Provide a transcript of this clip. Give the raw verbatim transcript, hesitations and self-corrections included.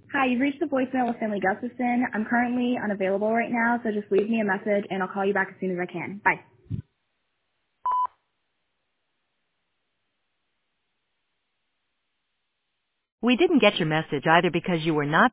Hi, you've reached the voicemail with Finley Gustafson. I'm currently unavailable right now, so just leave me a message and I'll call you back as soon as I can. Bye. We didn't get your message either because you were not